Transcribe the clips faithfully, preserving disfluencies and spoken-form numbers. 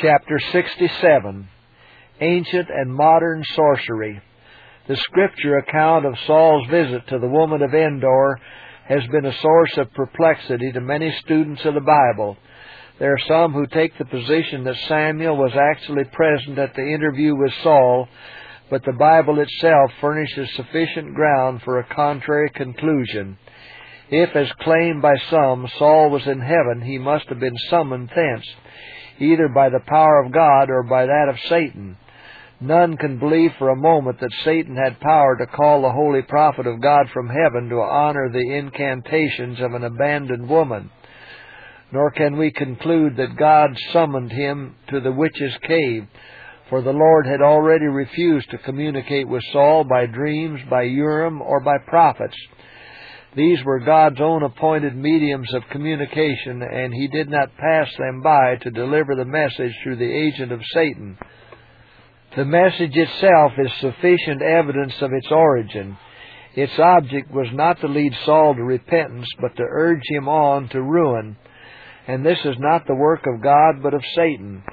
Chapter sixty-seven, Ancient and Modern Sorcery. The Scripture account of Saul's visit to the woman of Endor has been a source of perplexity to many students of the Bible. There are some who take the position that Samuel was actually present at the interview with Saul, but the Bible itself furnishes sufficient ground for a contrary conclusion. If, as claimed by some, Saul was in heaven, he must have been summoned thence, either by the power of God or by that of Satan. None can believe for a moment that Satan had power to call the holy prophet of God from heaven to honor the incantations of an abandoned woman. Nor can we conclude that God summoned him to the witch's cave, for the Lord had already refused to communicate with Saul by dreams, by Urim, or by prophets. These were God's own appointed mediums of communication, and he did not pass them by to deliver the message through the agent of Satan. The message itself is sufficient evidence of its origin. Its object was not to lead Saul to repentance, but to urge him on to ruin. And this is not the work of God, but of Satan.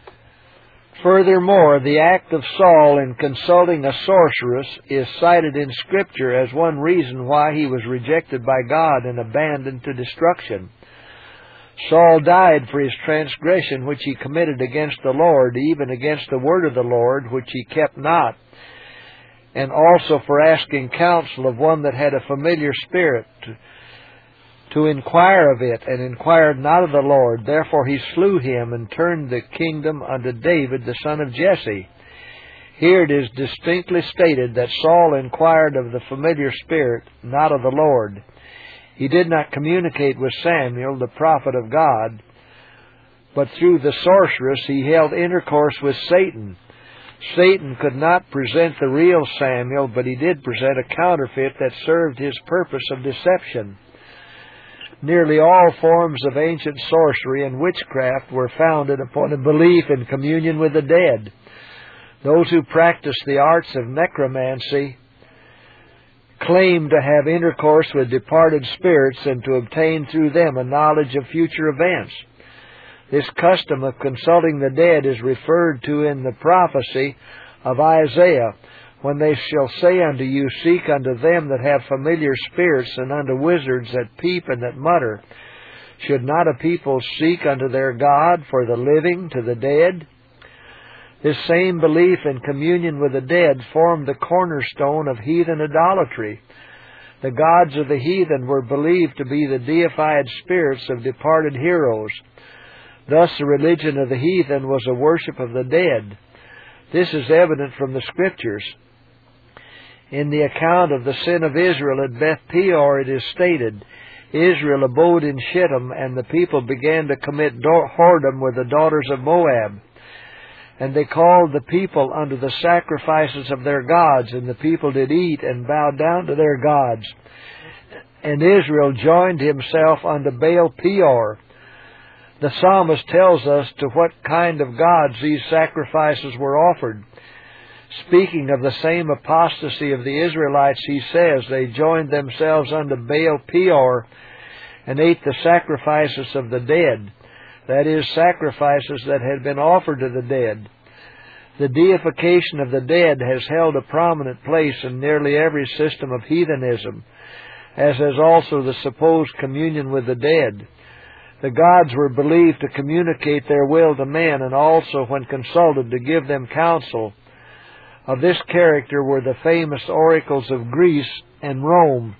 Furthermore, the act of Saul in consulting a sorceress is cited in Scripture as one reason why he was rejected by God and abandoned to destruction. Saul died for his transgression which he committed against the Lord, even against the word of the Lord, which he kept not, and also for asking counsel of one that had a familiar spirit to, to inquire of it, and inquired not of the Lord. Therefore he slew him, and turned the kingdom unto David the son of Jesse. Here it is distinctly stated that Saul inquired of the familiar spirit, not of the Lord. He did not communicate with Samuel, the prophet of God, but through the sorceress he held intercourse with Satan. Satan could not present the real Samuel, but he did present a counterfeit that served his purpose of deception. Nearly all forms of ancient sorcery and witchcraft were founded upon a belief in communion with the dead. Those who practiced the arts of necromancy claimed to have intercourse with departed spirits and to obtain through them a knowledge of future events. This custom of consulting the dead is referred to in the prophecy of Isaiah, when they shall say unto you, seek unto them that have familiar spirits, and unto wizards that peep and that mutter. Should not a people seek unto their God for the living to the dead? This same belief in communion with the dead formed the cornerstone of heathen idolatry. The gods of the heathen were believed to be the deified spirits of departed heroes. Thus the religion of the heathen was a worship of the dead. This is evident from the Scriptures. In the account of the sin of Israel at Beth Peor it is stated, Israel abode in Shittim, and the people began to commit whoredom with the daughters of Moab. And they called the people unto the sacrifices of their gods, and the people did eat and bow down to their gods. And Israel joined himself unto Baal Peor. The psalmist tells us to what kind of gods these sacrifices were offered. Speaking of the same apostasy of the Israelites, he says, they joined themselves unto Baal Peor, and ate the sacrifices of the dead. That is, sacrifices that had been offered to the dead. The deification of the dead has held a prominent place in nearly every system of heathenism, as has also the supposed communion with the dead. The gods were believed to communicate their will to men, and also, when consulted, to give them counsel. Of this character were the famous oracles of Greece and Rome.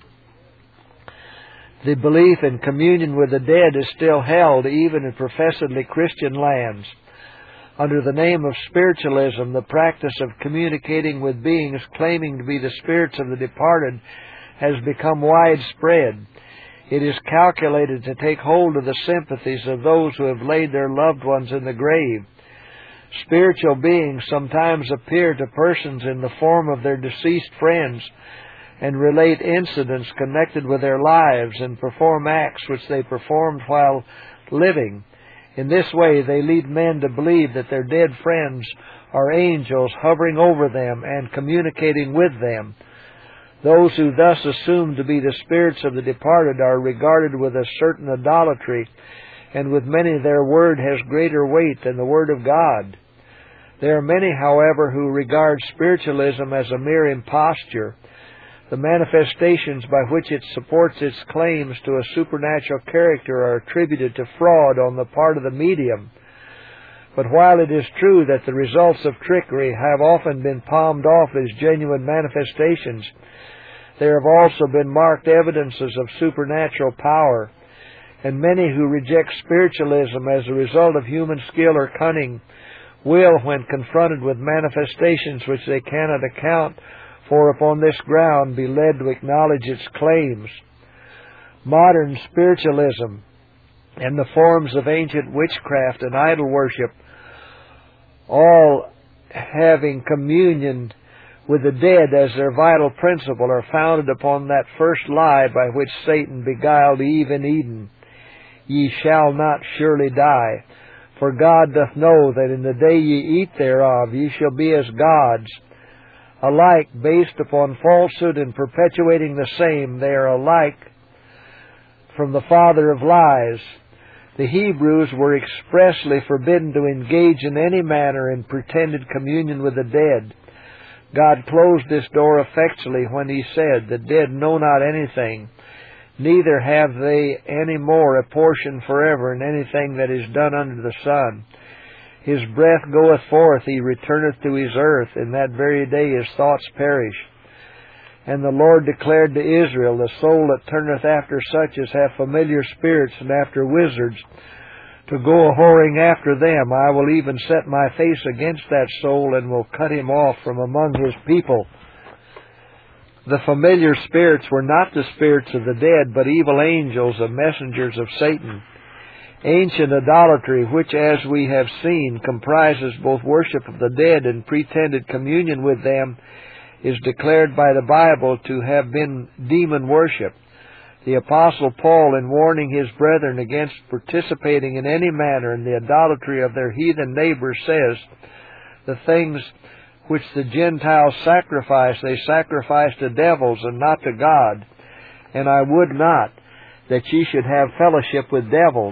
The belief in communion with the dead is still held even in professedly Christian lands. Under the name of spiritualism, the practice of communicating with beings claiming to be the spirits of the departed has become widespread. It is calculated to take hold of the sympathies of those who have laid their loved ones in the grave. Spiritual beings sometimes appear to persons in the form of their deceased friends, and relate incidents connected with their lives, and perform acts which they performed while living. In this way, they lead men to believe that their dead friends are angels hovering over them and communicating with them. Those who thus assume to be the spirits of the departed are regarded with a certain idolatry, and with many their word has greater weight than the word of God. There are many, however, who regard spiritualism as a mere imposture, the manifestations by which it supports its claims to a supernatural character are attributed to fraud on the part of the medium. But while it is true that the results of trickery have often been palmed off as genuine manifestations, there have also been marked evidences of supernatural power, and many who reject spiritualism as a result of human skill or cunning will, when confronted with manifestations which they cannot account for upon this ground, be led to acknowledge its claims. Modern spiritualism and the forms of ancient witchcraft and idol worship, all having communion with the dead as their vital principle, are founded upon that first lie by which Satan beguiled Eve in Eden: "Ye shall not surely die. For God doth know that in the day ye eat thereof ye shall be as gods." Alike based upon falsehood and perpetuating the same, they are alike from the father of lies. The Hebrews were expressly forbidden to engage in any manner in pretended communion with the dead. God closed this door effectually when He said, "The dead know not anything, neither have they any more a portion forever in anything that is done under the sun. His breath goeth forth, He returneth to His earth, in that very day His thoughts perish." And the Lord declared to Israel, "The soul that turneth after such as have familiar spirits and after wizards, to go a-whoring after them, I will even set my face against that soul, and will cut him off from among His people." The familiar spirits were not the spirits of the dead, but evil angels and messengers of Satan. Ancient idolatry, which, as we have seen, comprises both worship of the dead and pretended communion with them, is declared by the Bible to have been demon worship. The Apostle Paul, in warning his brethren against participating in any manner in the idolatry of their heathen neighbors, says, "The things which the Gentiles sacrifice, they sacrifice to devils and not to God. And I would not that ye should have fellowship with devils."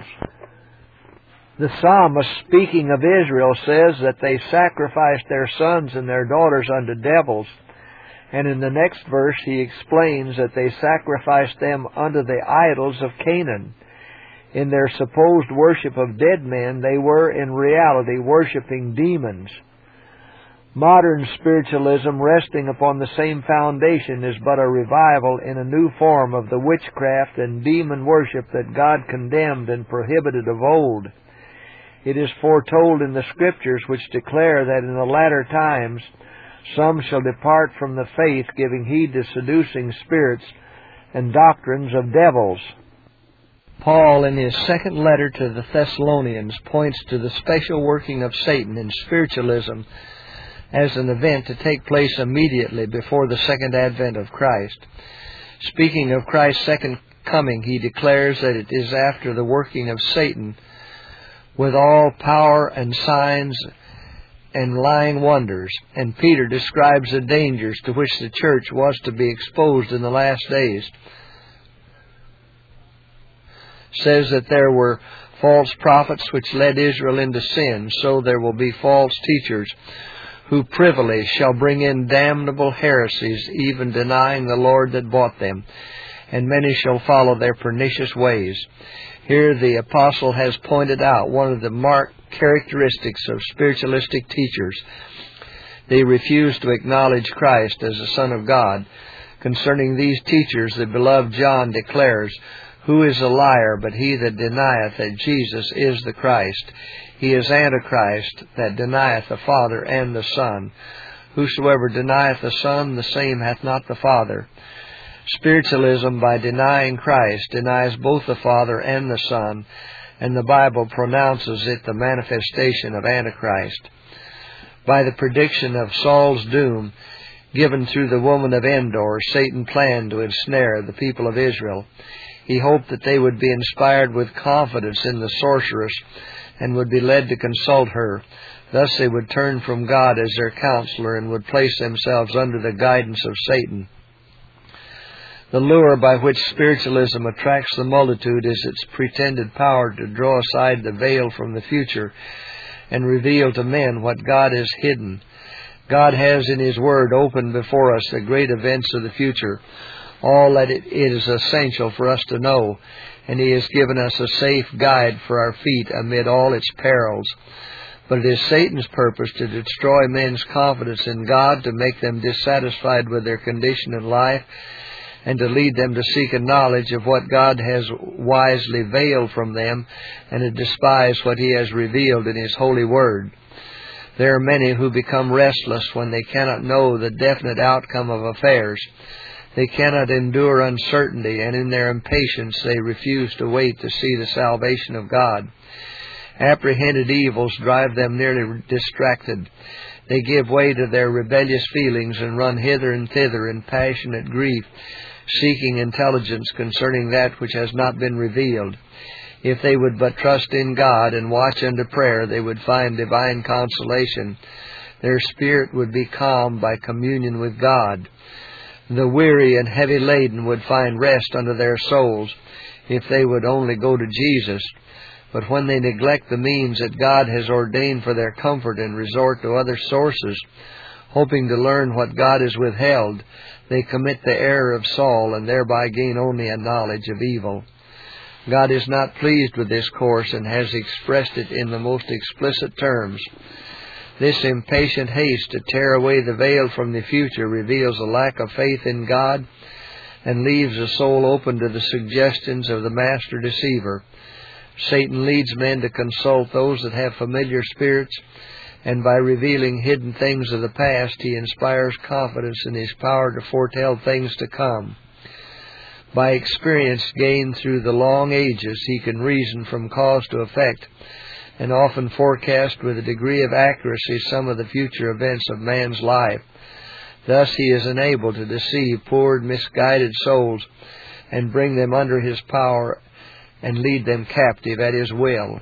The psalmist, speaking of Israel, says that they sacrificed their sons and their daughters unto devils. And in the next verse he explains that they sacrificed them unto the idols of Canaan. In their supposed worship of dead men, they were in reality worshiping demons. Modern spiritualism, resting upon the same foundation, is but a revival in a new form of the witchcraft and demon worship that God condemned and prohibited of old. It is foretold in the Scriptures, which declare that in the latter times some shall depart from the faith, giving heed to seducing spirits and doctrines of devils. Paul, in his second letter to the Thessalonians, points to the special working of Satan in spiritualism as an event to take place immediately before the second advent of Christ. Speaking of Christ's second coming, he declares that it is after the working of Satan with all power and signs and lying wonders. And Peter describes the dangers to which the church was to be exposed in the last days. Says that there were false prophets which led Israel into sin, so there will be false teachers who privily shall bring in damnable heresies, even denying the Lord that bought them, and many shall follow their pernicious ways. Here the apostle has pointed out one of the marked characteristics of spiritualistic teachers. They refuse to acknowledge Christ as the Son of God. Concerning these teachers, the beloved John declares, "Who is a liar but he that denieth that Jesus is the Christ? He is Antichrist, that denieth the Father and the Son. Whosoever denieth the Son, the same hath not the Father." Spiritualism, by denying Christ, denies both the Father and the Son, and the Bible pronounces it the manifestation of Antichrist. By the prediction of Saul's doom, given through the woman of Endor, Satan planned to ensnare the people of Israel. He hoped that they would be inspired with confidence in the sorceress and would be led to consult her. Thus they would turn from God as their counselor and would place themselves under the guidance of Satan. The lure by which spiritualism attracts the multitude is its pretended power to draw aside the veil from the future and reveal to men what God has hidden. God has in His Word opened before us the great events of the future, all that it is essential for us to know, and He has given us a safe guide for our feet amid all its perils. But it is Satan's purpose to destroy men's confidence in God, to make them dissatisfied with their condition in life, and to lead them to seek a knowledge of what God has wisely veiled from them, and to despise what He has revealed in His holy Word. There are many who become restless when they cannot know the definite outcome of affairs. They cannot endure uncertainty, and in their impatience they refuse to wait to see the salvation of God. Apprehended evils drive them nearly distracted. They give way to their rebellious feelings and run hither and thither in passionate grief, seeking intelligence concerning that which has not been revealed. If they would but trust in God and watch unto prayer, they would find divine consolation. Their spirit would be calmed by communion with God. The weary and heavy laden would find rest unto their souls if they would only go to Jesus. But when they neglect the means that God has ordained for their comfort and resort to other sources, hoping to learn what God has withheld, they commit the error of Saul and thereby gain only a knowledge of evil. God is not pleased with this course and has expressed it in the most explicit terms. This impatient haste to tear away the veil from the future reveals a lack of faith in God and leaves the soul open to the suggestions of the master deceiver. Satan leads men to consult those that have familiar spirits, and by revealing hidden things of the past, he inspires confidence in his power to foretell things to come. By experience gained through the long ages, he can reason from cause to effect, and often forecast with a degree of accuracy some of the future events of man's life. Thus he is enabled to deceive poor, misguided souls and bring them under his power and lead them captive at his will.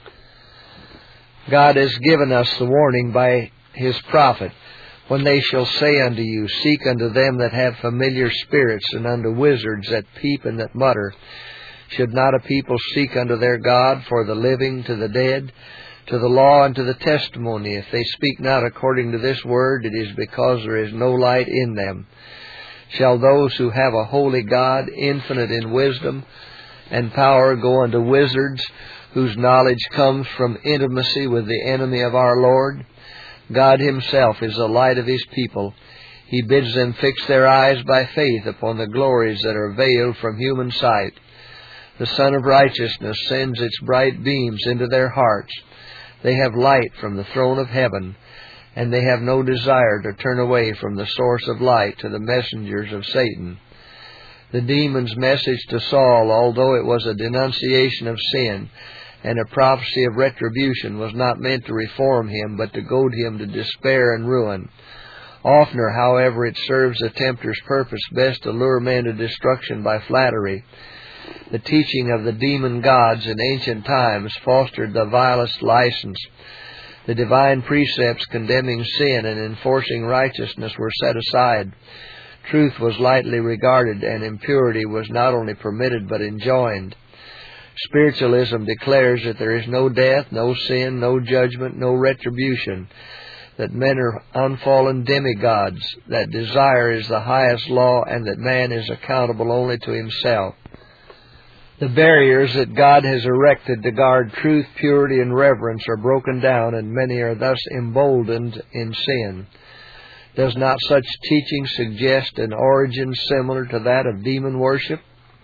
God has given us the warning by his prophet, when they shall say unto you, seek unto them that have familiar spirits, and unto wizards that peep and that mutter. Should not a people seek unto their God for the living to the dead, to the law and to the testimony? If they speak not according to this word, it is because there is no light in them. Shall those who have a holy God, infinite in wisdom and power, go unto wizards, whose knowledge comes from intimacy with the enemy of our Lord? God himself is the light of his people. He bids them fix their eyes by faith upon the glories that are veiled from human sight. The Sun of Righteousness sends its bright beams into their hearts. They have light from the throne of heaven, and they have no desire to turn away from the source of light to the messengers of Satan. The demon's message to Saul, although it was a denunciation of sin and a prophecy of retribution, was not meant to reform him, but to goad him to despair and ruin. Oftener, however, it serves the tempter's purpose best to lure men to destruction by flattery. The teaching of the demon gods in ancient times fostered the vilest license. The divine precepts condemning sin and enforcing righteousness were set aside. Truth was lightly regarded, and impurity was not only permitted but enjoined. Spiritualism declares that there is no death, no sin, no judgment, no retribution, that men are unfallen demigods, that desire is the highest law, and that man is accountable only to himself. The barriers that God has erected to guard truth, purity, and reverence are broken down, and many are thus emboldened in sin. Does not such teaching suggest an origin similar to that of demon worship?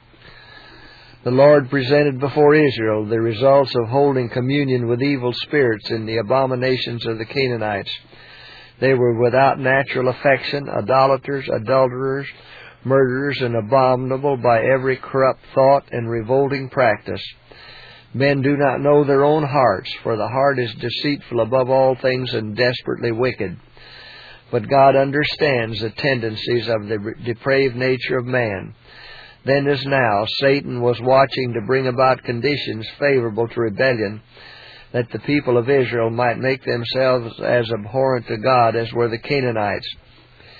The Lord presented before Israel the results of holding communion with evil spirits in the abominations of the Canaanites. They were without natural affection, idolaters, adulterers, murderers, and abominable by every corrupt thought and revolting practice. Men do not know their own hearts, for the heart is deceitful above all things and desperately wicked. But God understands the tendencies of the depraved nature of man. Then as now, Satan was watching to bring about conditions favorable to rebellion, that the people of Israel might make themselves as abhorrent to God as were the Canaanites.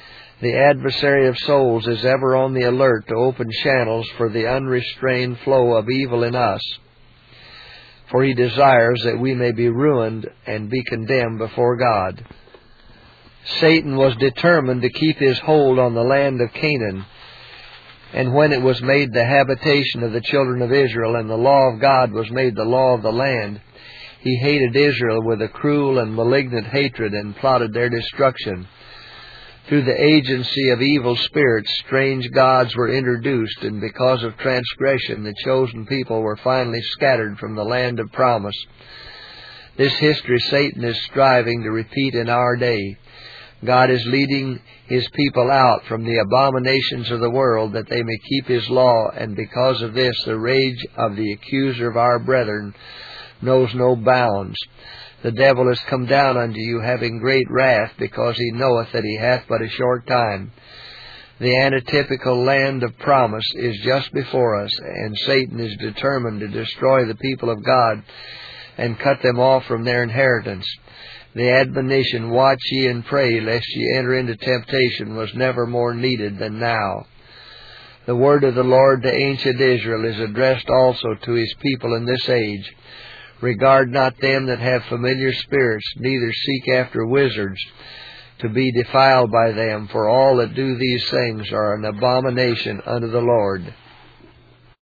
The adversary of souls is ever on the alert to open channels for the unrestrained flow of evil in us, for he desires that we may be ruined and be condemned before God. Satan was determined to keep his hold on the land of Canaan, and when it was made the habitation of the children of Israel, and the law of God was made the law of the land, he hated Israel with a cruel and malignant hatred and plotted their destruction. Through the agency of evil spirits, strange gods were introduced, and because of transgression, the chosen people were finally scattered from the land of promise. This history Satan is striving to repeat in our day. God is leading His people out from the abominations of the world that they may keep His law, and because of this the rage of the accuser of our brethren knows no bounds. The devil is come down unto you, having great wrath, because he knoweth that he hath but a short time. The antitypical land of promise is just before us, and Satan is determined to destroy the people of God and cut them off from their inheritance. The admonition, watch ye and pray, lest ye enter into temptation, was never more needed than now. The word of the Lord to ancient Israel is addressed also to His people in this age. Regard not them that have familiar spirits, neither seek after wizards, to be defiled by them, for all that do these things are an abomination unto the Lord.